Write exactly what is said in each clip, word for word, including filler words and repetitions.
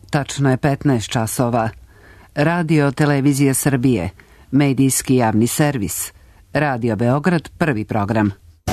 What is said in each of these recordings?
Tačno je petnaest časova. Radio Televizija Srbije, medijski javni servis. Radio Beograd, prvi program.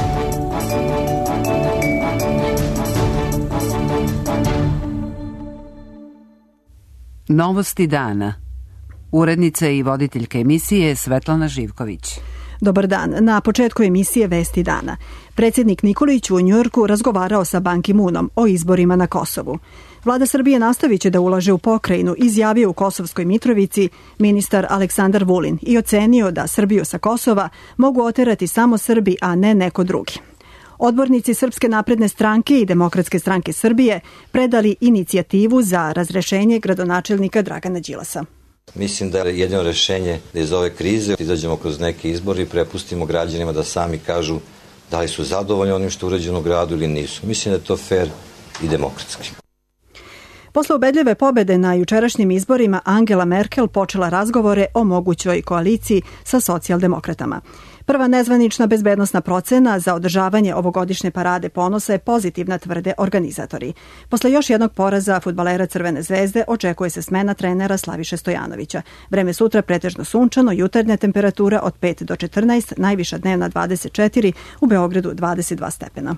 Novosti dana. Urednica i voditeljka emisije Svetlana Živković. Dobar dan. Na početku emisije Vesti dana. Predsjednik Nikolić u Njujorku razgovarao sa Ban Ki-moonom o izborima na Kosovu. Vlada Srbije nastavit će da ulaže u pokrajinu, izjavio u Kosovskoj Mitrovici ministar Aleksandar Vulin i ocenio da Srbiju sa Kosova mogu oterati samo Srbi, a ne neko drugi. Odbornici Srpske napredne stranke i Demokratske stranke Srbije predali inicijativu za razrešenje gradonačelnika Dragana Đilasa. Mislim da je jedino rešenje da iz ove krize izađemo kroz neke izbore i prepustimo građanima da sami kažu da li su zadovoljni onim što je urađeno u gradu ili nisu. Mislim da je to fer i demokratski. Posle ubedljive pobede na jučerašnjim izborima, Angela Merkel počela razgovore o mogućoj koaliciji sa socijaldemokratama. Prva nezvanična bezbednosna procena za održavanje ovogodišnje parade ponosa je pozitivna, tvrde organizatori. Posle još jednog poraza fudbalera Crvene zvezde očekuje se smena trenera Slaviše Stojanovića. Vreme sutra pretežno sunčano, jutarnja temperatura od pet do četrnaest, najviša dnevna dvadeset četiri, u Beogradu dvadeset dva stepena.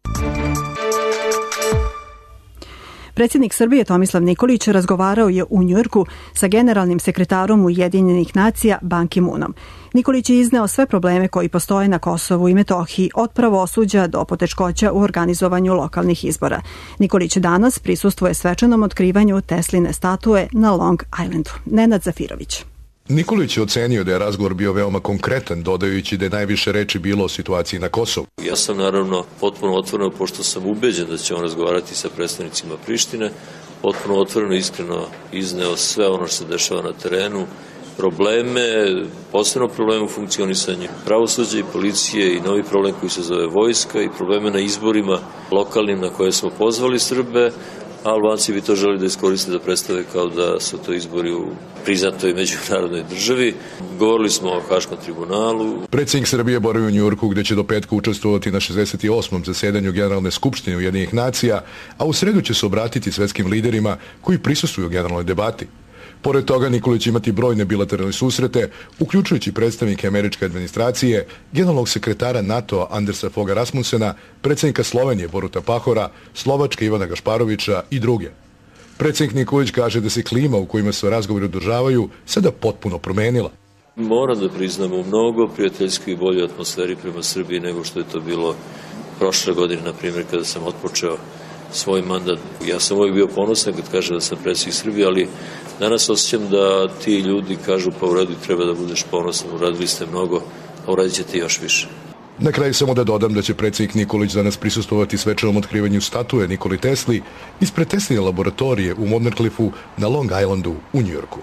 Predsjednik Srbije Tomislav Nikolić razgovarao je u Njujorku sa generalnim sekretarom Ujedinjenih nacija Ban Ki-moonom. Nikolić je izneo sve probleme koji postoje na Kosovu i Metohiji, od pravosuđa do poteškoća u organizovanju lokalnih izbora. Nikolić danas prisustvuje svečanom otkrivanju Tesline statue na Long Islandu. Nenad Zafirović. Nikolić je ocenio da je razgovor bio veoma konkretan, dodajući da je najviše reči bilo o situaciji na Kosovu. Ja sam naravno potpuno otvoreno, pošto sam ubeđen da će on razgovarati sa predstavnicima Prištine, potpuno otvoreno i iskreno izneo sve ono što se dešava na terenu, probleme, posebno probleme u funkcionisanju pravosuđa i policije i novi problem koji se zove vojska i probleme na izborima lokalnim na koje smo pozvali Srbe, a Albanci bi to želi da iskoriste da predstave kao da su to izbori u priznatoj međunarodnoj državi. Govorili smo o Haškom tribunalu. Predsjednik Srbije boravi u Njujorku gde će do petka učestvovati na šezdeset osmom zasedanju Generalne skupštine Ujedinjenih nacija, a u sredu će se obratiti svetskim liderima koji prisustvuju generalnoj debati. Pored toga, Nikolić će imati brojne bilateralne susrete, uključujući predstavnike američke administracije, generalnog sekretara NATO Andersa Foga Rasmussena, predsjednika Slovenije Boruta Pahora, Slovačke Ivana Gašparovića i druge. Predsjednik Nikolić kaže da se klima u kojima se razgovori održavaju sada potpuno promenila. Moram da priznam u mnogo prijateljskoj i boljoj atmosferi prema Srbiji nego što je to bilo prošle godine, na primjer, kada sam otpočeo svoj mandat. Ja sam uvijek bio ponosan kad kaže da sam predsjednik Srbije, ali danas osjećam da ti ljudi kažu pa u redu treba da budeš ponosan, uradili ste mnogo, a uradit ćete još više. Na kraju samo da dodam da će predsjednik Nikolić danas prisustvovati svečanom otkrivanju statue Nikoli Tesli ispred Tesline laboratorije u Montercliffu na Long Islandu u Njujorku.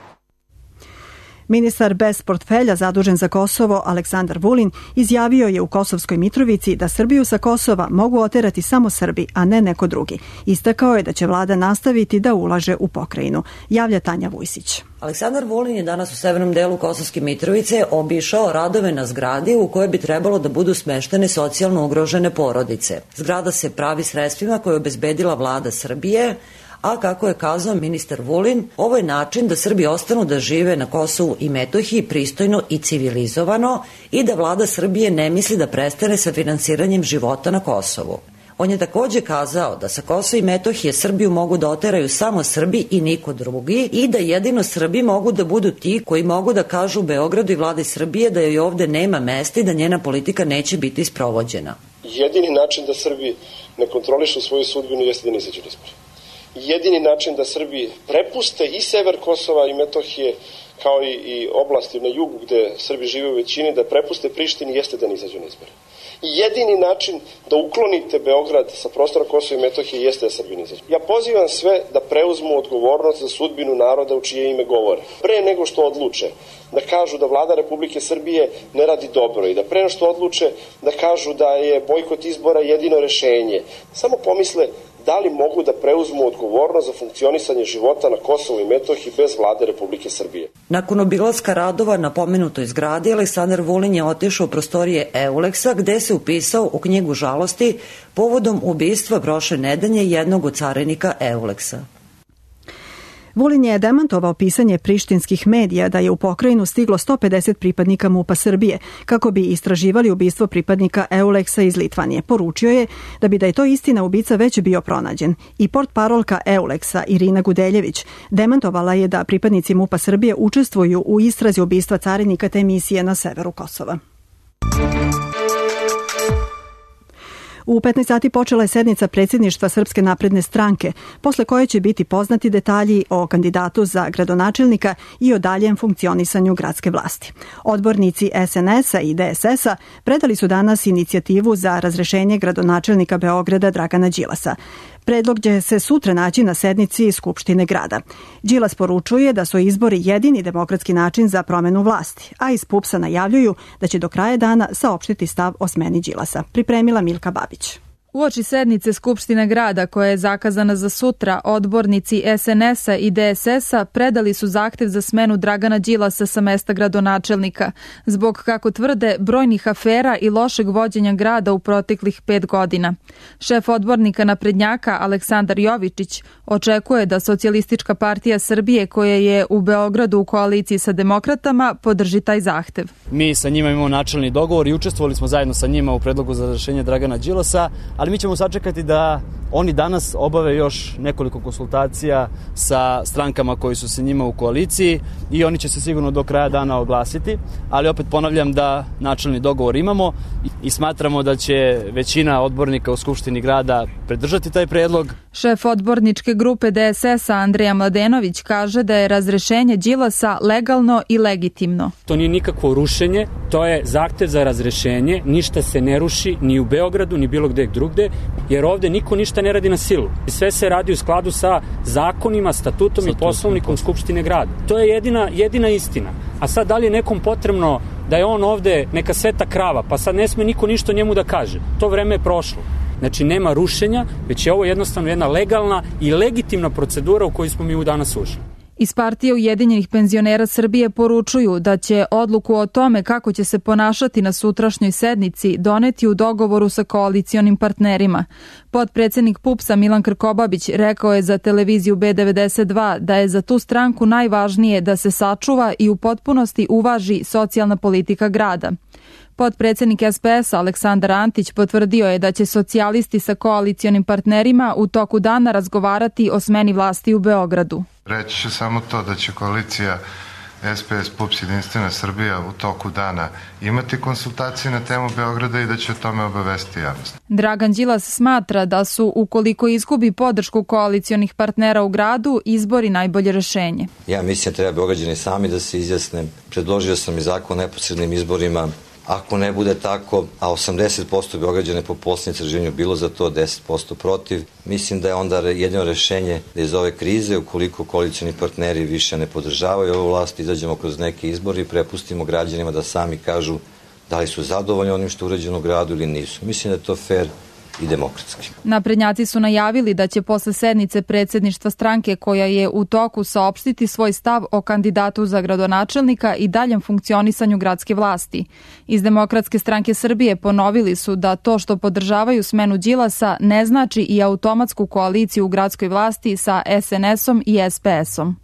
Ministar bez portfelja zadužen za Kosovo Aleksandar Vulin izjavio je u Kosovskoj Mitrovici da Srbiju sa Kosova mogu oterati samo Srbi, a ne neko drugi. Istakao je da će vlada nastaviti da ulaže u pokrajinu. Javlja Tanja Vujsić. Aleksandar Vulin je danas u severnom delu Kosovske Mitrovice obišao radove na zgradi u kojoj bi trebalo da budu smeštene socijalno ugrožene porodice. Zgrada se pravi sredstvima koje je obezbedila vlada Srbije, a kako je kazao ministar Vulin, ovo je način da Srbi ostanu da žive na Kosovu i Metohiji pristojno i civilizovano i da vlada Srbije ne misli da prestane sa finansiranjem života na Kosovu. On je takođe kazao da sa Kosova i Metohije Srbiju mogu da oteraju samo Srbi i niko drugi i da jedino Srbi mogu da budu ti koji mogu da kažu Beogradu i vladi Srbije da joj ovde nema mesta i da njena politika neće biti sprovođena. Jedini način da Srbi ne kontrolišu svoju sudbinu jeste da ne izađu na izbore. Jedini način da Srbi prepuste i sever Kosova i Metohije, kao i, i oblasti na jugu gde Srbi žive u većini, da prepuste Prištini jeste da ne izađu na izbore. I jedini način da uklonite Beograd sa prostora Kosova i Metohije jeste da Srbi ne izađu. Ja pozivam sve da preuzmu odgovornost za sudbinu naroda u čije ime govore. Pre nego što odluče da kažu da vlada Republike Srbije ne radi dobro i da pre nego što odluče da kažu da je bojkot izbora jedino rešenje, samo pomisle da li mogu da preuzmu odgovornost za funkcionisanje života na Kosovu i Metohiji bez vlade Republike Srbije. Nakon obilaska radova na pomenutoj zgradi, Aleksandar Vulin je otišao u prostorije Euleksa, gde se upisao u knjigu žalosti povodom ubistva prošle nedelje jednog od carinika Euleksa. Vulin je demantovao pisanje prištinskih medija da je u pokrajinu stiglo sto pedeset pripadnika MUP-a Srbije kako bi istraživali ubistvo pripadnika Euleksa iz Litvanije. Poručio je da bi da je to istina ubica već bio pronađen. I portparolka Euleksa Irina Gudeljević demantovala je da pripadnici MUP-a Srbije učestvuju u istrazi ubistva carinika te misije na severu Kosova. U petnaest sati počela je sednica predsjedništva Srpske napredne stranke, posle koje će biti poznati detalji o kandidatu za gradonačelnika i o daljem funkcionisanju gradske vlasti. Odbornici S N S-a i D S S-a predali su danas inicijativu za razrešenje gradonačelnika Beograda Dragana Đilasa. Predlog će se sutra naći na sednici Skupštine grada. Đilas poručuje da su izbori jedini demokratski način za promenu vlasti, a iz PUPS-a najavljuju da će do kraja dana saopštiti stav o smeni Đilasa. Pripremila Milka Babić. Uoči sednice Skupštine grada koja je zakazana za sutra, odbornici S N S-a i D S S-a predali su zahtev za smenu Dragana Đilasa sa mesta gradonačelnika, zbog, kako tvrde, brojnih afera i lošeg vođenja grada u proteklih pet godina. Šef odbornika naprednjaka Aleksandar Jovičić očekuje da Socijalistička partija Srbije, koja je u Beogradu u koaliciji sa demokratama, podrži taj zahtev. Mi sa njima imamo načelni dogovor i učestvovali smo zajedno sa njima u predlogu za razrešenje Dragana Đilasa, ali mi ćemo sačekati da oni danas obave još nekoliko konsultacija sa strankama koji su sa njima u koaliciji i oni će se sigurno do kraja dana oglasiti, ali opet ponavljam da načelni dogovor imamo i smatramo da će većina odbornika u Skupštini grada podržati taj predlog. Šef odborničke grupe D S S-a Andreja Mladenović kaže da je razrešenje Đilasa legalno i legitimno. To nije nikakvo rušenje, to je zahtev za razrešenje, ništa se ne ruši ni u Beogradu ni bilo gde drugde, jer ovde niko ništa ne radi na silu. Sve se radi u skladu sa zakonima, statutom i poslovnikom Skupštine grada. To je jedina, jedina istina. A sad da li je nekom potrebno da je on ovde neka sveta krava, pa sad ne sme niko ništa njemu da kaže. To vreme je prošlo. Znači nema rušenja, već je ovo jednostavno jedna legalna i legitimna procedura u kojoj smo mi u danas ušli. Iz partije Ujedinjenih penzionera Srbije poručuju da će odluku o tome kako će se ponašati na sutrašnjoj sednici doneti u dogovoru sa koalicionim partnerima. Potpredsednik PUPS-a Milan Krkobabić rekao je za televiziju B devedeset dva da je za tu stranku najvažnije da se sačuva i u potpunosti uvaži socijalna politika grada. Potpredsednik S P S-a Aleksandar Antić potvrdio je da će socijalisti sa koalicionim partnerima u toku dana razgovarati o smeni vlasti u Beogradu. Reći ću samo to da će koalicija S P S, PUPS, Jedinstvena Srbija u toku dana imati konsultacije na temu Beograda i da će o tome obavesti javnost. Dragan Đilas smatra da su, ukoliko izgubi podršku koalicionih partnera u gradu, izbori najbolje rešenje. Ja mislim da treba Beograđani sami da se izjasne. Predložio sam i zakon o neposrednim izborima. Ako ne bude tako, a osamdeset posto Beograđana po posljednjem istraživanju bilo za to, deset posto protiv, mislim da je onda jedino rešenje da iz ove krize, ukoliko koalicioni partneri više ne podržavaju ovu vlast, izađemo kroz neke izbori i prepustimo građanima da sami kažu da li su zadovoljni onim što je urađeno u gradu ili nisu. Mislim da je to fair i demokratski. Naprednjaci su najavili da će posle sednice predsjedništva stranke koja je u toku saopštiti svoj stav o kandidatu za gradonačelnika i daljem funkcionisanju gradske vlasti. Iz Demokratske stranke Srbije ponovili su da to što podržavaju smenu Đilasa ne znači i automatsku koaliciju u gradskoj vlasti sa S N S-om i S P S-om.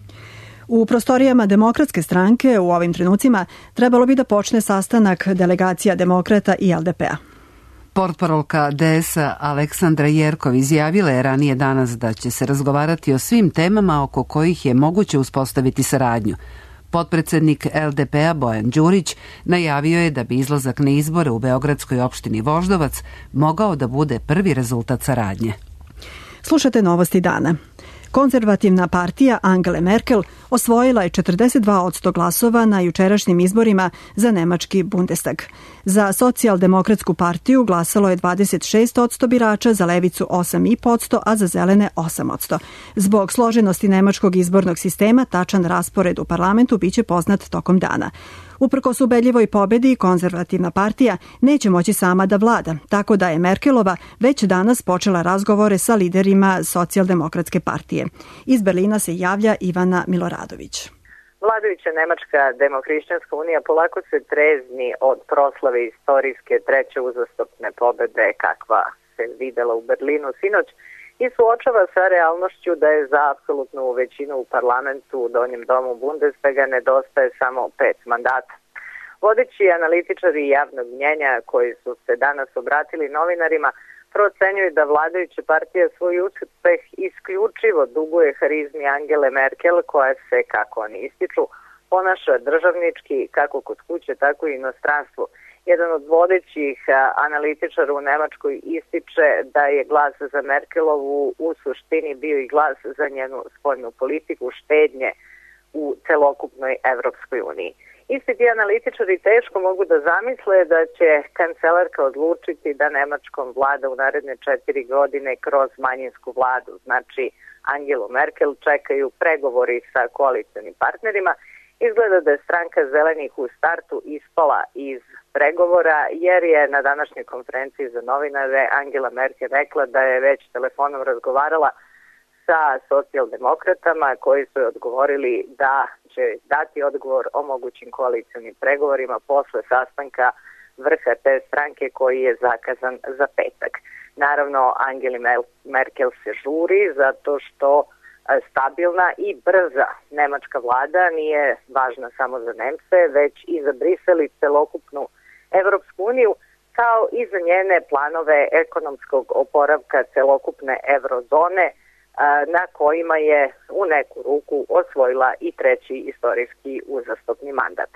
U prostorijama Demokratske stranke u ovim trenucima trebalo bi da počne sastanak delegacija Demokrata i L D P-a. Portparolka D S-a Aleksandra Jerkov izjavila je ranije danas da će se razgovarati o svim temama oko kojih je moguće uspostaviti saradnju. Potpredsednik L D P-a Bojan Đurić najavio je da bi izlazak na izbore u beogradskoj opštini Voždovac mogao da bude prvi rezultat saradnje. Slušate novosti dana. Konzervativna partija Angele Merkel osvojila je četrdeset dva posto glasova na jučerašnjim izborima za nemački Bundestag. Za socijaldemokratsku partiju glasalo je dvadeset šest posto birača, za levicu osam i po posto, a za zelene osam posto. Zbog složenosti nemačkog izbornog sistema, tačan raspored u parlamentu biće poznat tokom dana. Uprkos ubedljivoj pobedi, konzervativna partija neće moći sama da vlada, tako da je Merkelova već danas počela razgovore sa liderima socijaldemokratske partije. Iz Berlina se javlja Ivana Miloradović. Vladajuća Nemačka demohrišćanska unija polako se trezni od proslave istorijske treće uzastopne pobede kakva se videla u Berlinu sinoć i suočava sa realnošću da je za apsolutnu većinu u parlamentu u donjem domu Bundestaga nedostaje samo pet mandata. Vodeći analitičari javnog mnjenja koji su se danas obratili novinarima procenjuju da vladajuća partija svoj uspeh isključivo duguje harizmi Angele Merkel, koja se, kako oni ističu, ponaša državnički kako kod kuće, tako i inostranstvu. Jedan od vodećih analitičara u Nemačkoj ističe da je glas za Merkelovu u suštini bio i glas za njenu spoljnu politiku štednje u celokupnoj Evropskoj uniji. Isti ti analitičari teško mogu da zamisle da će kancelarka odlučiti da Nemačkom vlada u naredne četiri godine kroz manjinsku vladu. Znači, Angelu Merkel čekaju pregovori sa koalicionim partnerima. Izgleda da je stranka zelenih u startu ispala iz pregovora, jer je na današnjoj konferenciji za novinare Angela Merkel rekla da je već telefonom razgovarala sa socijaldemokratama koji su odgovorili da će dati odgovor o mogućim koalicionim pregovorima posle sastanka vrha te stranke koji je zakazan za petak. Naravno, Angeli Merkel se žuri zato što stabilna i brza nemačka vlada nije važna samo za Nemce, već i za Brisel i celokupnu Evropsku uniju, kao i za njene planove ekonomskog oporavka celokupne eurozone, na kojima je u neku ruku osvojila i treći istorijski uzastopni mandat.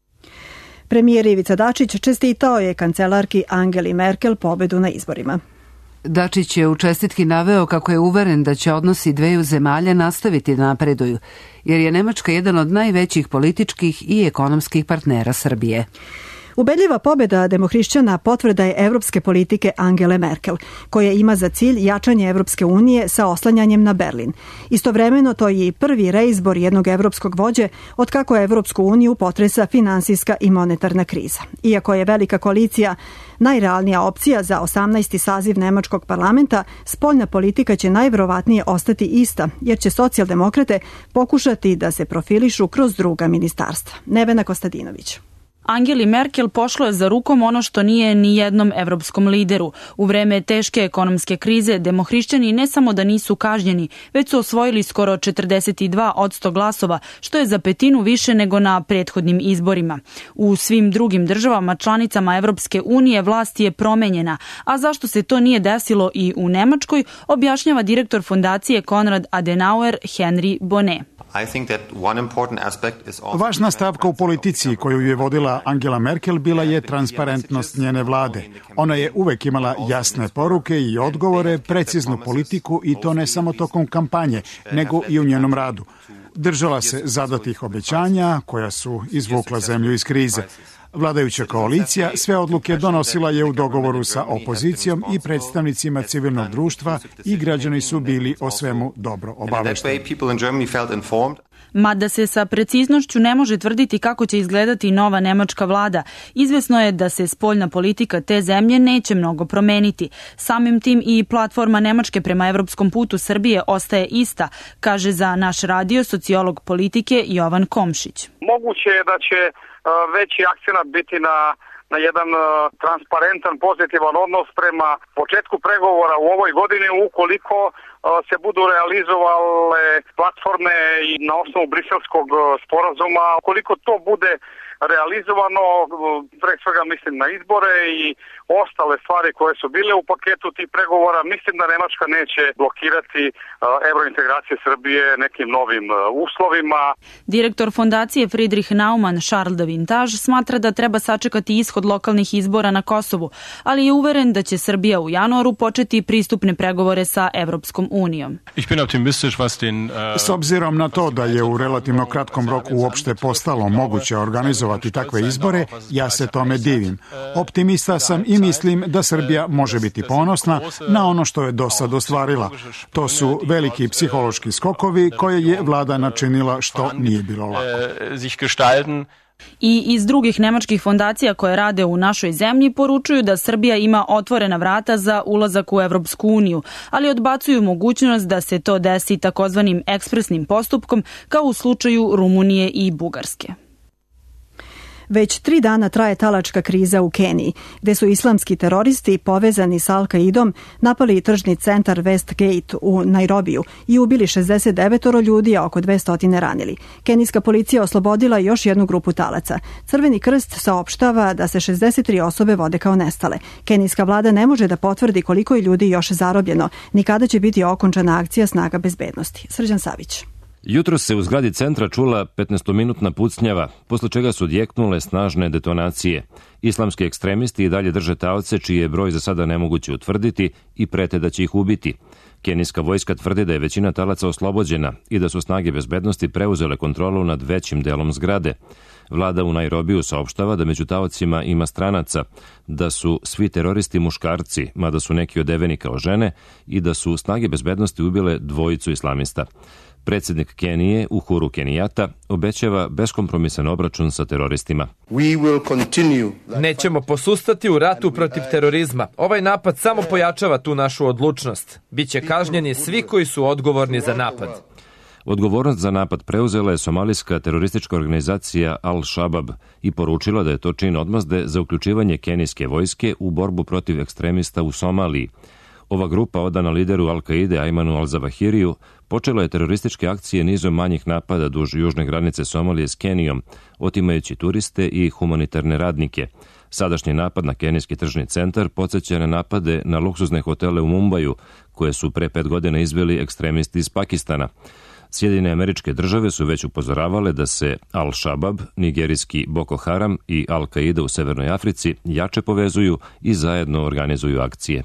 Premijer Ivica Dačić čestitao je kancelarki Angeli Merkel pobedu na izborima. Dačić je u čestitki naveo kako je uveren da će odnosi dveju zemalja nastaviti da napreduju, jer je Nemačka jedan od najvećih političkih i ekonomskih partnera Srbije. Ubedljiva pobjeda demohrišćana potvrda je evropske politike Angele Merkel, koja ima za cilj jačanje Evropske unije sa oslanjanjem na Berlin. Istovremeno to je i prvi reizbor jednog evropskog vođe od kako je Evropsku uniju potresa finansijska i monetarna kriza. Iako je velika koalicija najrealnija opcija za osamnaesti saziv nemačkog parlamenta, spoljna politika će najverovatnije ostati ista, jer će socijaldemokrate pokušati da se profilišu kroz druga ministarstva. Nevena Kostadinović. Angeli Merkel pošlo je za rukom ono što nije ni jednom evropskom lideru. U vreme teške ekonomske krize demohrišćani ne samo da nisu kažnjeni, već su osvojili skoro četrdeset dva posto glasova, što je za petinu više nego na prethodnim izborima. U svim drugim državama članicama Evropske unije vlast je promenjena, a zašto se to nije desilo i u Nemačkoj, objašnjava direktor fondacije Konrad Adenauer Henry Bonnet. Važna stavka u politici koju je vodila Angela Merkel bila je transparentnost njene vlade. Ona je uvek imala jasne poruke i odgovore, preciznu politiku i to ne samo tokom kampanje, nego i u njenom radu. Držala se zadatih obećanja koja su izvukla zemlju iz krize. Vladajuća koalicija sve odluke donosila je u dogovoru sa opozicijom i predstavnicima civilnog društva i građani su bili o svemu dobro obavešteni. Mada se sa preciznošću ne može tvrditi kako će izgledati nova nemačka vlada, izvesno je da se spoljna politika te zemlje neće mnogo promeniti. Samim tim i platforma Nemačke prema evropskom putu Srbije ostaje ista, kaže za naš radio sociolog politike Jovan Komšić. Moguće je da će veći akcenat biti na, na jedan transparentan, pozitivan odnos prema početku pregovora u ovoj godini ukoliko se budu realizovale platforme i na osnovu briselskog sporazuma. Ukoliko to bude realizovano, pre svega mislim na izbore i ostale stvari koje su bile u paketu tih pregovora, mislim da Nemačka neće blokirati evrointegracije Srbije nekim novim uslovima. Direktor fondacije Friedrich Naumann Charles de Vintage smatra da treba sačekati ishod lokalnih izbora na Kosovu, ali je uveren da će Srbija u januaru početi pristupne pregovore sa Evropskom unijom. S obzirom na to da je u relativno kratkom roku uopšte postalo moguće organizovati takve izbore, ja se tome divim. Optimista sam i mislim da Srbija može biti ponosna na ono što je do sad ostvarila. To su veliki psihološki skokovi koje je vlada načinila što nije bilo lako. I iz drugih nemačkih fondacija koje rade u našoj zemlji poručuju da Srbija ima otvorena vrata za ulazak u Evropsku uniju, ali odbacuju mogućnost da se to desi takozvanim ekspresnim postupkom kao u slučaju Rumunije i Bugarske. Već tri dana traje talačka kriza u Keniji, gde su islamski teroristi povezani s Al-Kaidom napali tržni centar Westgate u Nairobiju i ubili šezdeset devet ljudi, a oko dvesta ranili. Kenijska policija oslobodila još jednu grupu talaca. Crveni krst saopštava da se šezdeset tri osobe vode kao nestale. Kenijska vlada ne može da potvrdi koliko je ljudi još zarobljeno, ni kada će biti okončana akcija snaga bezbednosti. Srđan Savić. Jutros se u zgradi centra čula petnaestominutna pucnjava, posle čega su odjeknule snažne detonacije. Islamski ekstremisti i dalje drže taoce, čiji je broj za sada nemoguće utvrditi i prete da će ih ubiti. Kenijska vojska tvrdi da je većina talaca oslobođena i da su snage bezbednosti preuzele kontrolu nad većim delom zgrade. Vlada u Nairobiju saopštava da među taocima ima stranaca, da su svi teroristi muškarci, mada su neki odeveni kao žene, i da su snage bezbednosti ubile dvojicu islamista. Predsjednik Kenije, Uhuru Kenijata, obećava beskompromisan obračun sa teroristima. Nećemo posustati u ratu protiv terorizma. Ovaj napad samo pojačava tu našu odlučnost. Biće kažnjeni svi koji su odgovorni za napad. Odgovornost za napad preuzela je somalijska teroristička organizacija Al-Shabab i poručila da je to čin odmazde za uključivanje kenijske vojske u borbu protiv ekstremista u Somaliji. Ova grupa, odana lideru Al-Kaide Ajmanu Al-Zawahiriju, počela je terorističke akcije nizom manjih napada duž južne granice Somalije s Kenijom, otimajući turiste i humanitarne radnike. Sadašnji napad na kenijski tržni centar podsjeća na napade na luksuzne hotele u Mumbaju, koje su pre pet godina izveli ekstremisti iz Pakistana. Sjedinjene Američke Države su već upozoravale da se Al-Shabab, nigerijski Boko Haram i Al-Kaida u Severnoj Africi jače povezuju i zajedno organizuju akcije.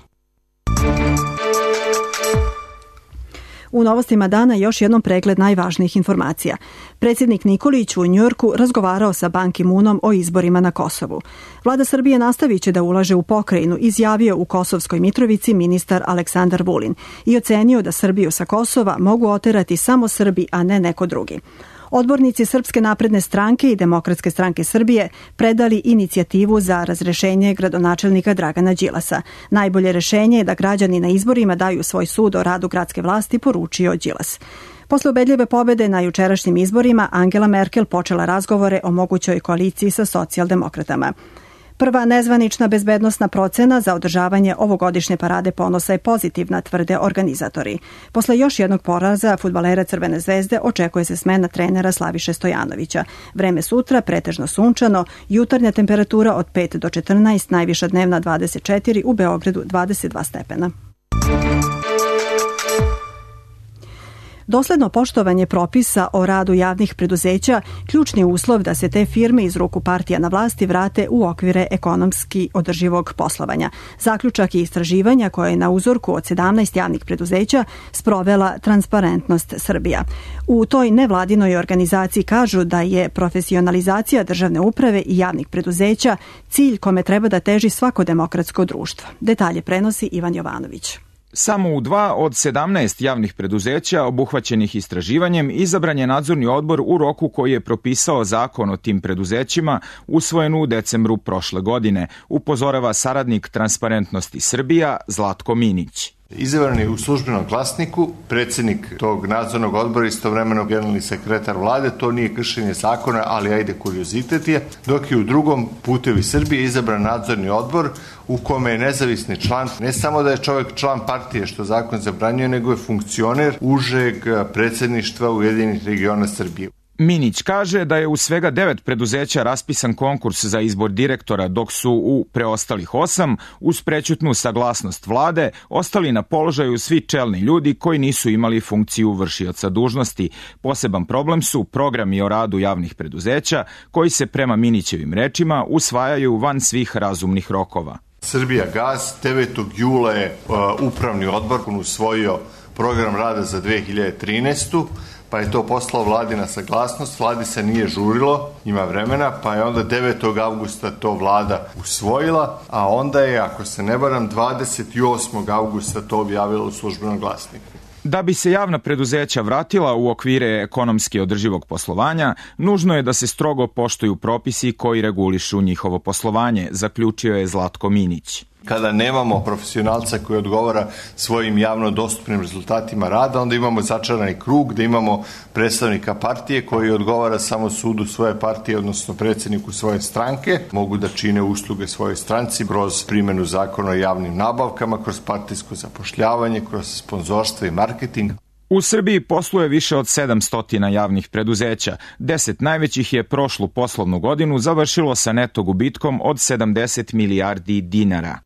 U novostima dana još jednom pregled najvažnijih informacija. Predsjednik Nikolić u Njujorku razgovarao sa Ban Ki-moonom o izborima na Kosovu. Vlada Srbije nastavit će da ulaže u pokrajinu, izjavio u Kosovskoj Mitrovici ministar Aleksandar Vulin i ocenio da Srbiju sa Kosova mogu oterati samo Srbi, a ne neko drugi. Odbornici Srpske napredne stranke i Demokratske stranke Srbije predali inicijativu za razrešenje gradonačelnika Dragana Đilasa. Najbolje rešenje je da građani na izborima daju svoj sud o radu gradske vlasti, poručio Đilas. Posle ubedljive pobede na jučerašnjim izborima, Angela Merkel počela razgovore o mogućoj koaliciji sa socijaldemokratama. Prva nezvanična bezbednosna procena za održavanje ovogodišnje parade ponosa je pozitivna, tvrde organizatori. Posle još jednog poraza fudbalera Crvene zvezde očekuje se smena trenera Slaviše Stojanovića. Vreme sutra pretežno sunčano, jutarnja temperatura od pet do četrnaest, najviša dnevna dvadeset četiri, u Beogradu dvadeset dva stepena. Dosledno poštovanje propisa o radu javnih preduzeća ključni uslov da se te firme iz ruku partija na vlasti vrate u okvire ekonomski održivog poslovanja. Zaključak i istraživanja koje je na uzorku od sedamnaest javnih preduzeća sprovela Transparentnost Srbija. U toj nevladinoj organizaciji kažu da je profesionalizacija državne uprave i javnih preduzeća cilj kome treba da teži svako demokratsko društvo. Detalje prenosi Ivan Jovanović. Samo u dva od sedamnaest javnih preduzeća obuhvaćenih istraživanjem izabran je nadzorni odbor u roku koji je propisao zakon o tim preduzećima usvojen u decembru prošle godine, upozorava saradnik Transparentnosti Srbija Zlatko Minić. Izabran je u službenom glasniku, predsjednik tog nadzornog odbora, istovremeno generalni sekretar vlade, to nije kršenje zakona, ali ajde kuriozitet je, dok je u drugom Putevi Srbije izabran nadzorni odbor u kome je nezavisni član, ne samo da je čovjek član partije što zakon zabranjuje, nego je funkcioner užeg predsjedništva Ujedinjenih regiona Srbije. Minić kaže da je u svega devet preduzeća raspisan konkurs za izbor direktora, dok su u preostalih osam, uz prećutnu saglasnost vlade, ostali na položaju svi čelni ljudi koji nisu imali funkciju vršioca dužnosti. Poseban problem su programi o radu javnih preduzeća, koji se prema Minićevim rečima usvajaju van svih razumnih rokova. Srbija Gas, devetog jula je uh, upravni odbor usvojio program rada za dve hiljade trinaestu. Pa je to poslao vladi na saglasnost, vladi se nije žurilo, ima vremena, pa je onda devetog avgusta to vlada usvojila, a onda je, ako se ne varam, dvadeset osmog avgusta to objavila u službenom glasniku. Da bi se javna preduzeća vratila u okvire ekonomski održivog poslovanja, nužno je da se strogo poštuju propisi koji regulišu njihovo poslovanje, zaključio je Zlatko Minić. Kada nemamo profesionalca koji odgovara svojim javno dostupnim rezultatima rada, onda imamo začarani krug gde imamo predstavnika partije koji odgovara samo sudu svoje partije, odnosno predsjedniku svoje stranke. Mogu da čine usluge svojoj stranci kroz primjenu zakona o javnim nabavkama, kroz partijsko zapošljavanje, kroz sponzorstvo i marketing. U Srbiji posluje više od sedamsto javnih preduzeća. Deset najvećih je prošlu poslovnu godinu završilo sa neto gubitkom od sedamdeset milijardi dinara.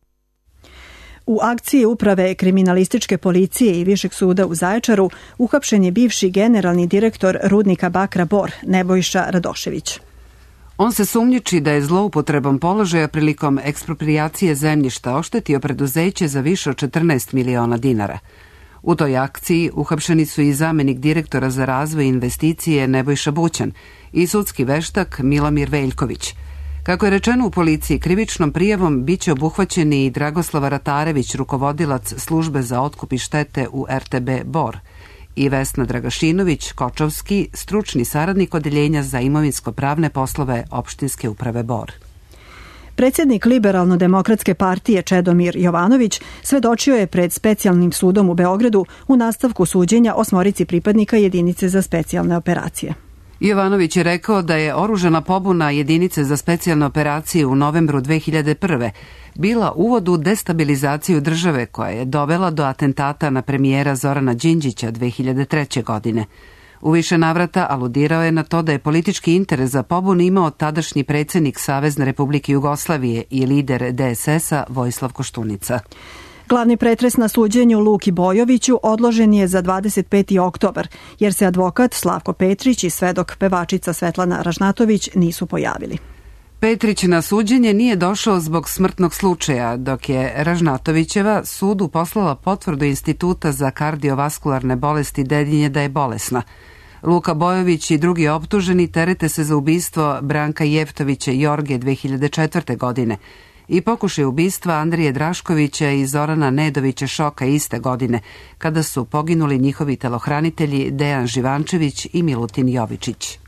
U akciji Uprave kriminalističke policije i Višeg suda u Zaječaru uhapšen je bivši generalni direktor rudnika bakra Bor, Nebojša Radošević. On se sumnjiči da je zloupotrebom položaja prilikom eksproprijacije zemljišta oštetio preduzeće za više od četrnaest miliona dinara. U toj akciji uhapšeni su i zamenik direktora za razvoj i investicije Nebojša Bućan i sudski veštak Milomir Veljković. Kako je rečeno u policiji, krivičnom prijavom biće obuhvaćeni i Dragoslava Ratarević, rukovodilac službe za otkup i štete u er te be Bor, i Vesna Dragašinović, Kočovski, stručni saradnik odeljenja za imovinsko-pravne poslove opštinske uprave Bor. Predsjednik Liberalno-demokratske partije Čedomir Jovanović svedočio je pred specijalnim sudom u Beogradu u nastavku suđenja osmorici pripadnika jedinice za specijalne operacije. Jovanović je rekao da je oružana pobuna jedinice za specijalne operacije u novembru dve hiljade prve. bila uvod u destabilizaciju države koja je dovela do atentata na premijera Zorana Đinđića dve hiljade treće. godine. U više navrata aludirao je na to da je politički interes za pobunu imao tadašnji predsjednik Savezne Republike Jugoslavije i lider de es es-a Vojislav Koštunica. Glavni pretres na suđenju Luki Bojoviću odložen je za dvadeset peti oktobar, jer se advokat Slavko Petrić i svedok pevačica Svetlana Ražnatović nisu pojavili. Petrić na suđenje nije došao zbog smrtnog slučaja, dok je Ražnatovićeva sudu poslala potvrdu Instituta za kardiovaskularne bolesti Dedinje da je bolesna. Luka Bojović i drugi optuženi terete se za ubistvo Branka Jeftovića Jorge dve hiljade četvrte. godine i pokušaj ubistva Andrije Draškovića i Zorana Nedovića Šoka iste godine, kada su poginuli njihovi telohranitelji Dejan Živančević i Milutin Jovičić.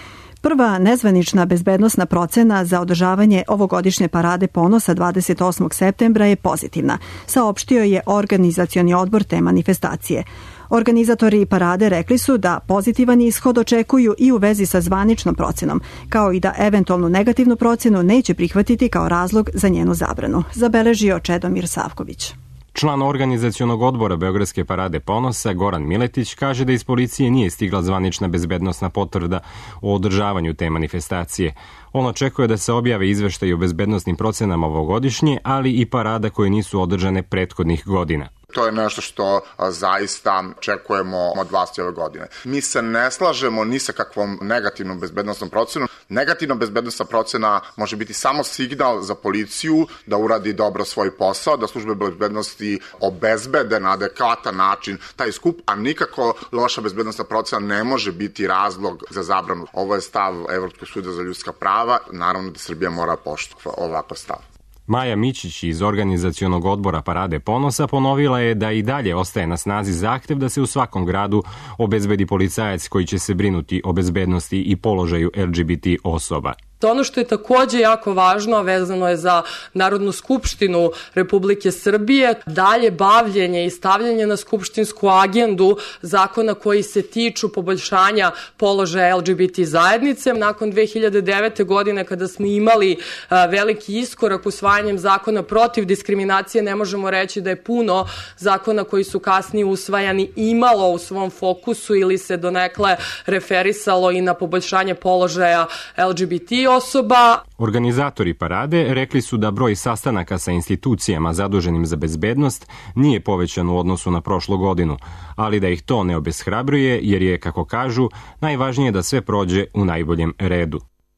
Prva nezvanična bezbednosna procena za održavanje ovogodišnje parade ponosa dvadeset osmog septembra je pozitivna, saopštio je organizacioni odbor te manifestacije. Organizatori parade rekli su da pozitivan ishod očekuju i u vezi sa zvaničnom procenom, kao i da eventualnu negativnu procenu neće prihvatiti kao razlog za njenu zabranu, zabeležio Čedomir Savković. Član organizacionog odbora Beogradske parade ponosa Goran Miletić kaže da iz policije nije stigla zvanična bezbednosna potvrda o održavanju te manifestacije. On očekuje da se objave izveštaji o bezbednosnim procenama ovogodišnje, ali i parada koje nisu održane prethodnih godina. To je nešto što a, zaista čekujemo od vlasti ove godine. Mi se ne slažemo ni sa kakvom negativnom bezbednosnom procenom. Negativna bezbednosna procena može biti samo signal za policiju da uradi dobro svoj posao, da službe bezbednosti obezbede na adekvatan način taj skup, a nikako loša bezbednosna procena ne može biti razlog za zabranu. Ovo je stav Evropskog suda za ljudska prava. Naravno da Srbija mora poštovati ovakav stav. Maja Mićić iz organizacionog odbora Parade ponosa ponovila je da i dalje ostaje na snazi zahtev da se u svakom gradu obezbedi policajac koji će se brinuti o bezbednosti i položaju el ge be te osoba. Ono što je takođe jako važno, vezano je za Narodnu skupštinu Republike Srbije, dalje bavljenje i stavljanje na skupštinsku agendu zakona koji se tiču poboljšanja položaja el ge be te zajednice. Nakon dve hiljade devete. godine, kada smo imali veliki iskorak usvajanjem zakona protiv diskriminacije, ne možemo reći da je puno zakona koji su kasnije usvajani imalo u svom fokusu ili se donekle referisalo i na poboljšanje položaja el ge be te osoba. Organizatori parade rekli su da broj sastanaka sa institucijama zaduženim za bezbednost nije povećan u odnosu na prošlu godinu, ali da ih to ne obeshrabruje jer je, kako kažu, najvažnije da sve prođe u najboljem redu.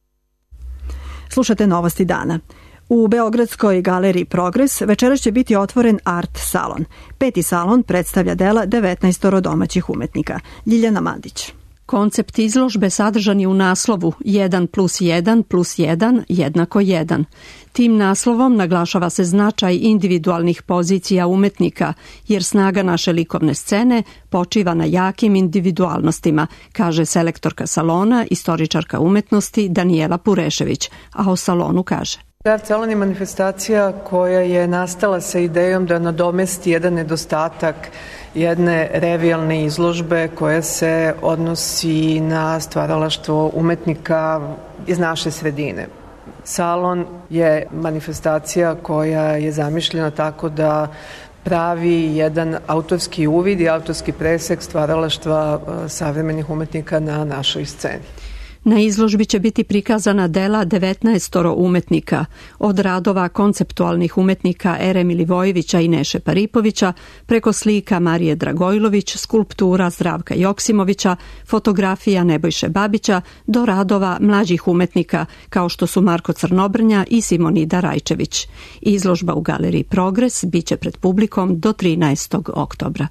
Slušate Novosti dana. U Beogradskoj galeriji Progres večeras će biti otvoren art salon. Peti salon predstavlja dela devetnaestoro domaćih umetnika. Ljiljana Mandić. Koncept izložbe sadržan je u naslovu jedan plus jedan plus jedan jednako jedan. Tim naslovom naglašava se značaj individualnih pozicija umetnika, jer snaga naše likovne scene počiva na jakim individualnostima, kaže selektorka salona, istoričarka umetnosti Danijela Purešević, a o salonu kaže. Art salon je manifestacija koja je nastala sa idejom da nadomesti jedan nedostatak jedne revijalne izložbe koja se odnosi na stvaralaštvo umetnika iz naše sredine. Salon je manifestacija koja je zamišljena tako da pravi jedan autorski uvid i autorski presek stvaralaštva savremenih umetnika na našoj sceni. Na izložbi će biti prikazana dela devetnaestoro umetnika, od radova konceptualnih umetnika Ere Milivojevića i Neše Paripovića, preko slika Marije Dragojlović, skulptura Zdravka Joksimovića, fotografija Nebojše Babića, do radova mlađih umetnika kao što su Marko Crnobrnja i Simonida Rajčević. Izložba u Galeriji Progres biće pred publikom do trinaestog oktobra.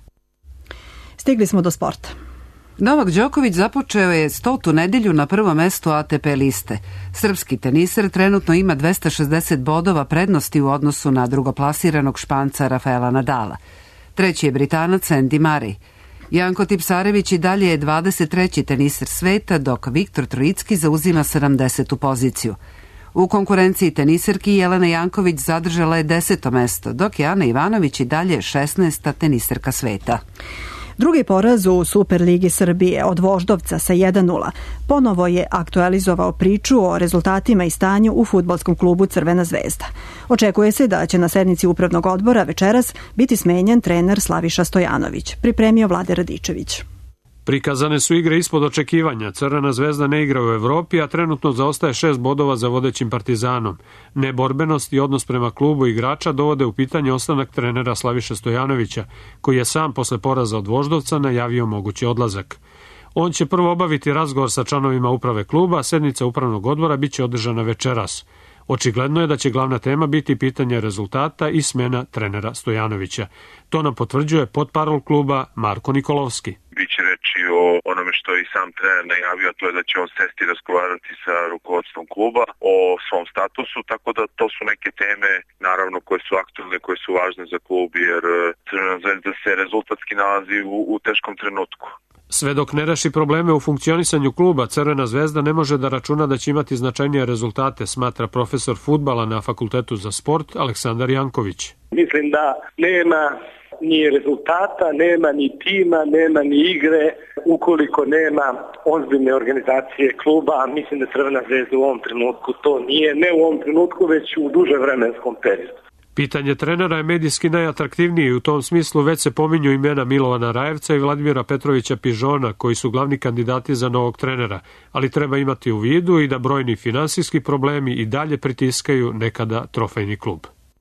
Stigli smo do sporta. Novak Đoković započeo je stotu nedelju na prvom mestu A T P liste. Srpski teniser trenutno ima dvesta šezdeset bodova prednosti u odnosu na drugoplasiranog Španca Rafaela Nadala. Treći je Britanac Andy Murray. Janko Tipsarević i dalje je dvadeset treći teniser sveta, dok Viktor Trojicki zauzima sedamdesetu poziciju. U konkurenciji teniserki Jelena Janković zadržala je deseto mesto, dok je Ana Ivanović i dalje šesnaesta teniserka sveta. Drugi poraz u Superligi Srbije od Voždovca sa jedan nula ponovo je aktualizovao priču o rezultatima i stanju u fudbalskom klubu Crvena zvezda. Očekuje se da će na sednici upravnog odbora večeras biti smenjen trener Slaviša Stojanović, pripremio Vlade Radičević. Prikazane su igre ispod očekivanja. Crvena zvezda ne igra u Evropi, a trenutno zaostaje šest bodova za vodećim Partizanom. Neborbenost i odnos prema klubu igrača dovode u pitanje ostanak trenera Slaviše Stojanovića, koji je sam posle poraza od Voždovca najavio mogući odlazak. On će prvo obaviti razgovor sa članovima uprave kluba, a sednica upravnog odbora biće održana večeras. Očigledno je da će glavna tema biti pitanje rezultata i smena trenera Stojanovića. To nam potvrđuje potparol kluba Marko Nikolovski. Biće reći o onome što je i sam trener najavio, to je da će on sesti i razgovarati sa rukovodstvom kluba o svom statusu, tako da to su neke teme naravno koje su aktualne, koje su važne za klub, jer Crvena zvezda se rezultatski nalazi u, u teškom trenutku. Sve dok ne reši probleme u funkcionisanju kluba, Crvena zvezda ne može da računa da će imati značajnije rezultate, smatra profesor fudbala na Fakultetu za sport Aleksandar Janković. Mislim da nema ni rezultata, nema ni tima, nema ni igre, ukoliko nema ozbiljne organizacije kluba, a mislim da Crvena zvezda u ovom trenutku to nije, ne u ovom trenutku, već u duže vremenskom periodu. Pitanje trenera je medijski najatraktivniji i u tom smislu već se pominju imena Milovana Rajevca i Vladimira Petrovića Pižona, koji su glavni kandidati za novog trenera, ali treba imati u vidu i da brojni finansijski problemi i dalje pritiskaju nekada trofejni klub.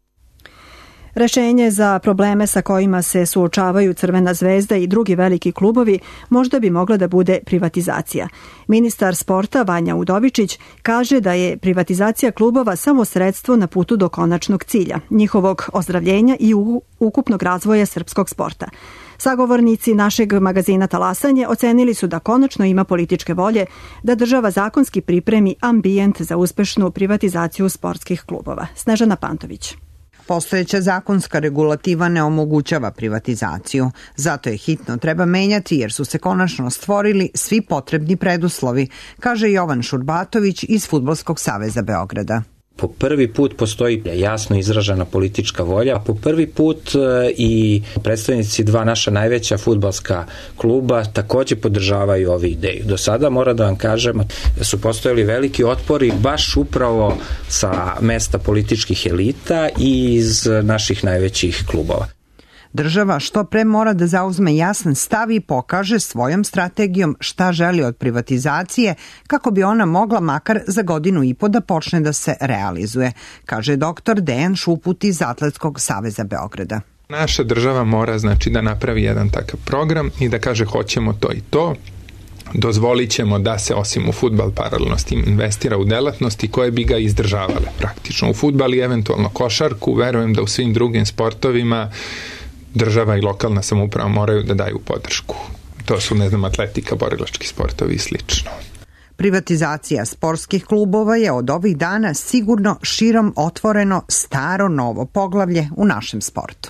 Rešenje za probleme sa kojima se suočavaju Crvena zvezda i drugi veliki klubovi možda bi mogla da bude privatizacija. Ministar sporta Vanja Udovičić kaže da je privatizacija klubova samo sredstvo na putu do konačnog cilja, njihovog ozdravljenja i ukupnog razvoja srpskog sporta. Sagovornici našeg magazina Talasanje ocenili su da konačno ima političke volje da država zakonski pripremi ambijent za uspešnu privatizaciju sportskih klubova. Snežana Pantović. Postojeća zakonska regulativa ne omogućava privatizaciju. Zato je hitno treba menjati jer su se konačno stvorili svi potrebni preduslovi, kaže Jovan Šurbatović iz Fudbalskog saveza Beograda. Po prvi put postoji jasno izražena politička volja, a po prvi put i predstavnici dva naša najveća fudbalska kluba takođe podržavaju ovu ideju. Do sada moram da vam kažem da su postojali veliki otpori baš upravo sa mesta političkih elita i iz naših najvećih klubova. Država što pre mora da zauzme jasan stav i pokaže svojom strategijom šta želi od privatizacije kako bi ona mogla makar za godinu i po da počne da se realizuje, kaže doktor Dejan Šuput iz Atletskog saveza Beograda. Naša država mora znači da napravi jedan takav program i da kaže hoćemo to i to. Dozvolit ćemo da se osim u fudbal paralelno s tim investira u delatnosti koje bi ga izdržavale praktično. U fudbal i eventualno košarku, verujem da u svim drugim sportovima država i lokalna samouprava moraju da daju podršku. To su, ne znam, atletika, borilački sportovi i slično. Privatizacija sportskih klubova je od ovih dana sigurno širom otvoreno staro novo poglavlje u našem sportu.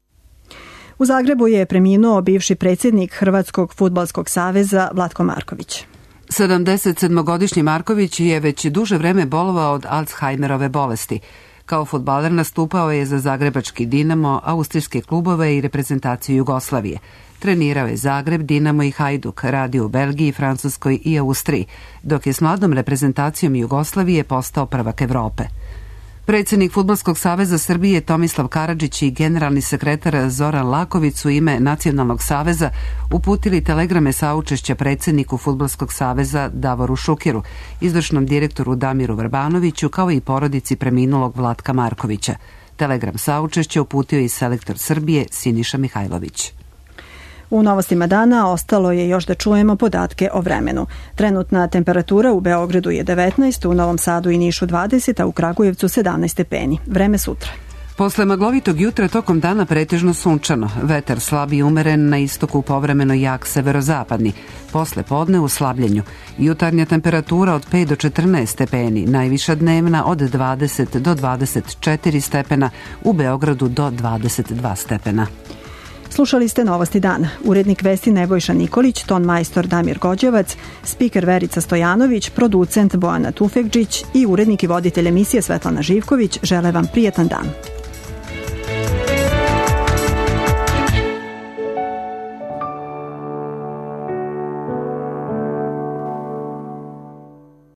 U Zagrebu je preminuo bivši predsjednik Hrvatskog fudbalskog saveza Vlatko Marković. sedamdesetsedmogodišnji Marković je već duže vreme bolovao od Alzheimerove bolesti. Kao fudbaler nastupao je za zagrebački Dinamo, austrijske klubove i reprezentaciju Jugoslavije. Trenirao je Zagreb, Dinamo i Hajduk, radio u Belgiji, Francuskoj i Austriji, dok je s mladom reprezentacijom Jugoslavije postao prvak Evrope. Predsednik Fudbalskog saveza Srbije Tomislav Karadžić i generalni sekretar Zoran Laković su ime Nacionalnog saveza uputili telegrame saučešća predsedniku Fudbalskog saveza Davoru Šukeru, izvršnom direktoru Damiru Vrbanoviću, kao i porodici preminulog Vlatka Markovića. Telegram saučešća uputio i selektor Srbije Siniša Mihajlović. U novostima dana ostalo je još da čujemo podatke o vremenu. Trenutna temperatura u Beogradu je devetnaest, u Novom Sadu i Nišu dvadeset, a u Kragujevcu sedamnaest stepeni. Vreme sutra. Posle maglovitog jutra tokom dana pretežno sunčano. Vetar slab i umeren, na istoku povremeno jak severozapadni. Posle podne u slabljenju. Jutarnja temperatura od pet do četrnaest stepeni, najviša dnevna od dvadeset do dvadeset četiri stepena, u Beogradu do dvadeset dva stepena. Slušali ste Novosti dana. Urednik vesti Nebojša Nikolić, ton majstor Damir Gođevac, spiker Verica Stojanović, producent Bojana Tufekđić i urednik i voditelj emisije Svetlana Živković žele vam prijetan dan.